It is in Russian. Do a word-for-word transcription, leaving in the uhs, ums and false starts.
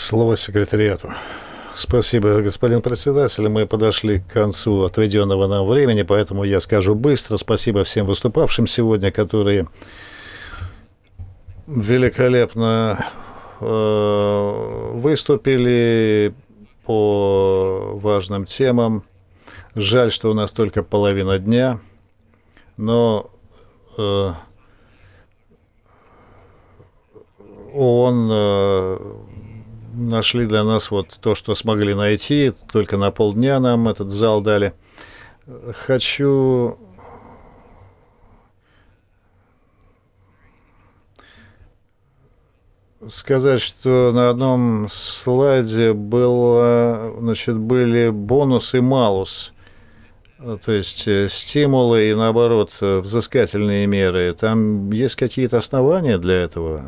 Слово секретариату. Спасибо, господин председатель. Мы подошли к концу отведенного нам времени, поэтому я скажу быстро. Спасибо всем выступавшим сегодня, которые великолепно э, выступили по важным темам. Жаль, что у нас только половина дня, но э, ООН э, нашли для нас вот то, что смогли найти. Только на полдня нам этот зал дали. Хочу сказать, что на одном слайде было, значит, были бонус и малус, то есть стимулы и, наоборот, взыскательные меры. Там есть какие-то основания для этого?